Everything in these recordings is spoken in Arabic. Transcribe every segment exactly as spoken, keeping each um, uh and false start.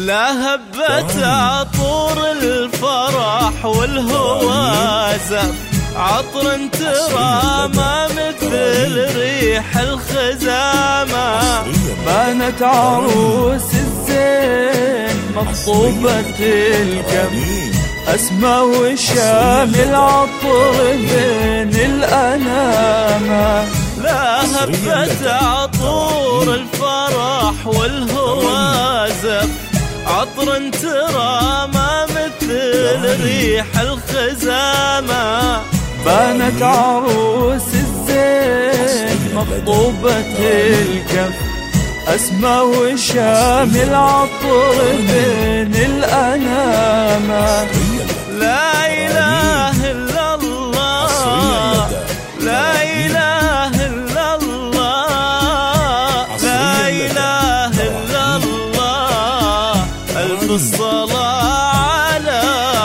لا هبت عطور الفرح والهوازة، عطر ترى ما مثل ريح الخزامة. بانت عروس الزين مخطوبة الكف، أسمى وشامل عطر بين الأنامة. لا هبت عطور الفرح والهوازة، عطر ترى ما مثل ريح الخزامة. بانت عروس الزين مخطوبة الكف، أسمى وشامل عطر بين الأنامة. لا إله إلا الله، لا إله إلا الله، لا إله إلا الله. ألف الصلاة على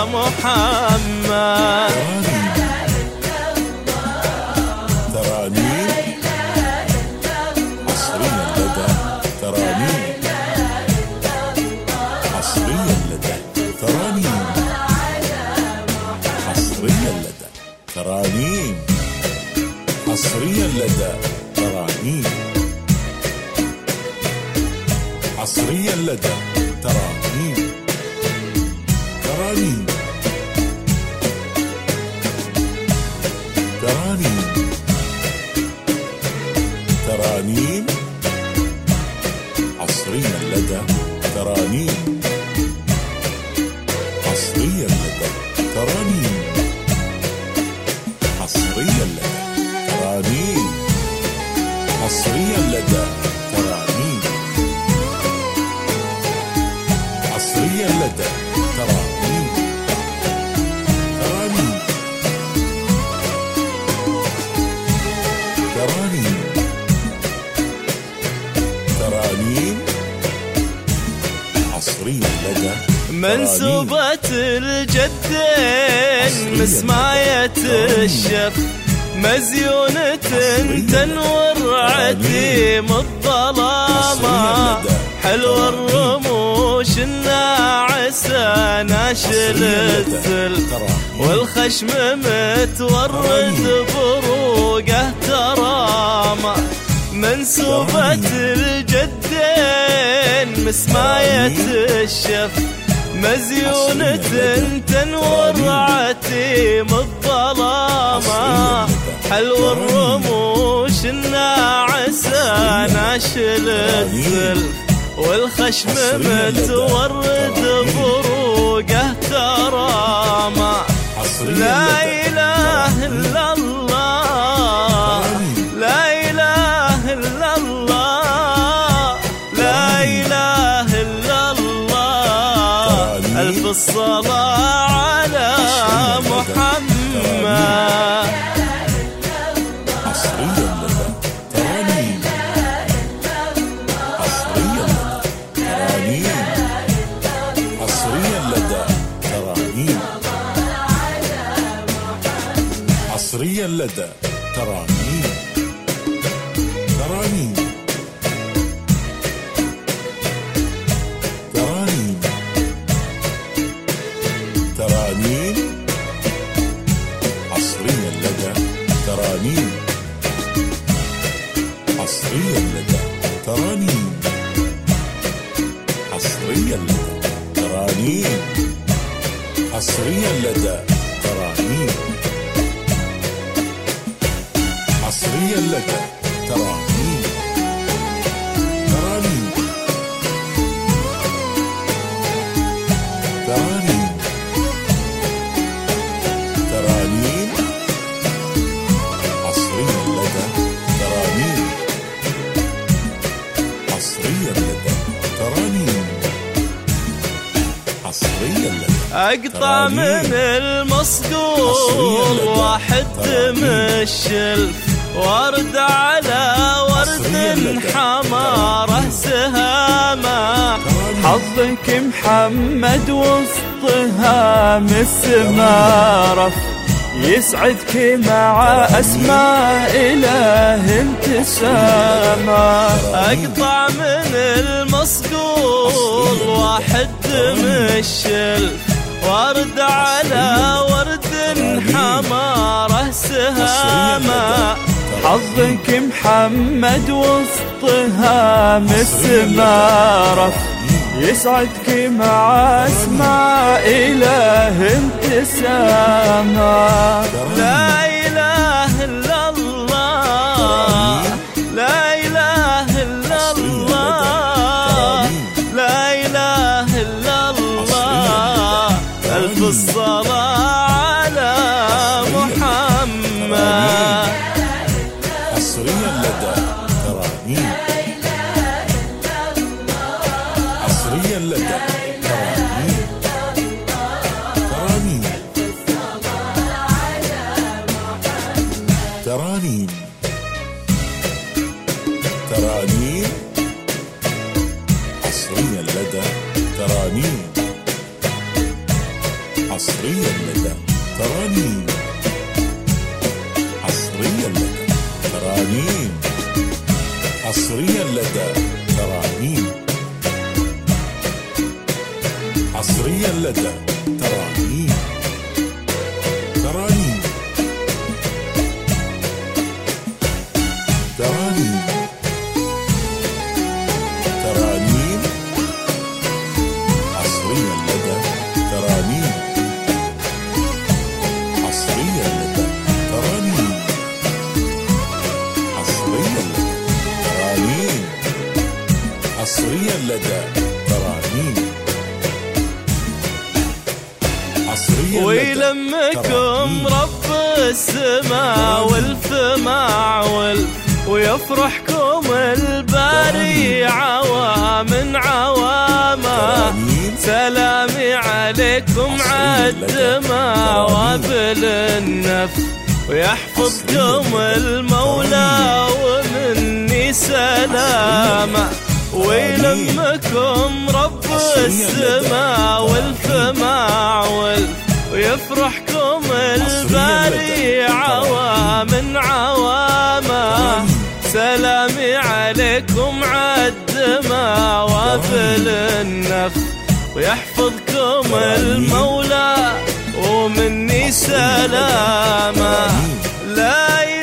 محمد. ترانيم حصريا لدى ترانيم، حصريا لدى ترانيم. ترانيم ترانيم ترانيم حصريا لدى ترانيم، حصريا لدى ترانيم، حصريا لدى ترانيم، حصريا لدى ترانيم، حصريا لدى ترانيم. ترانيم ترانيم ترانيم حصريا لدى منسوبة الجدين مسماية الشف، مزيونة تنور عتيم الظلامة. حلو الرموش الناعسة ناشل الثل، والخشم متورد بروقه ترامة. منسوبة الجدين مسماية الشف، مزيونة تنور عتيم الظلامة. حلو الرموش الناعسة ناشل الثل، والخشم متورد بروقه ترامة. لا إله إلا الله، لا إله إلا الله، لا إله إلا الله. ألف الصلاة على محمد. حصريا لدى ترانيم، حصريا لدى ترانيم، حصريا لدى ترانيم. ترانيم ترانيم ترانيم حصريا لدى ترانيم، حصريا لدى ترانيم، حصريا لدى ترانيم، حصريا لدى ترانيم، حصريا لدى ترانيم. ترانيم ترانيم ترانيم حصريا لدى ترانيم، حصريا لدى ترانيم، حصريا لدى. أقطع من المصقول واحد مشلف، ورد على ورد حماره سهامة. حظك محمد وسط هام السمارف، يسعدك مع أسماء إله ابتسامة. أقطع من المصقول واحد مشل، ورد على ورد حماره سهامة. حظك محمد وسطها مسمارة، يسعدك مع أسماء إله ابتسامة. لا إله إلا الله، لا إله إلا الله، لا إله إلا الله. ألف الصلاة على محمد. حصريا لدى ترانيم، حصريا لدى ترانيم، ترانيم ترانيم ترانيم حصريا لدى ترانيم، حصريا لدى ترانيم، حصريا لدى ترانيم، حصريا لدى ترانيم، حصريا لدى ترانيم، ترانيم ترانيم ترانيم حصريا لدى ترانيم، حصريا لدى ترانيم، حصريا لدى ترانيم، حصريا لدى ترانيم، حصريا لدى ويلمكم رب السماء والفماع والف، ويفرحكم الباري عوام عواما. سلامي عليكم عالدماء وابل النف، ويحفظكم المولى ومني سلامة. ويلمكم رب السماء والفماع والف، ويفرحكم الباري عوام عواما. سلامي عليكم عالدماء وابل النف، ويحفظكم المولى ومني سلامة. لا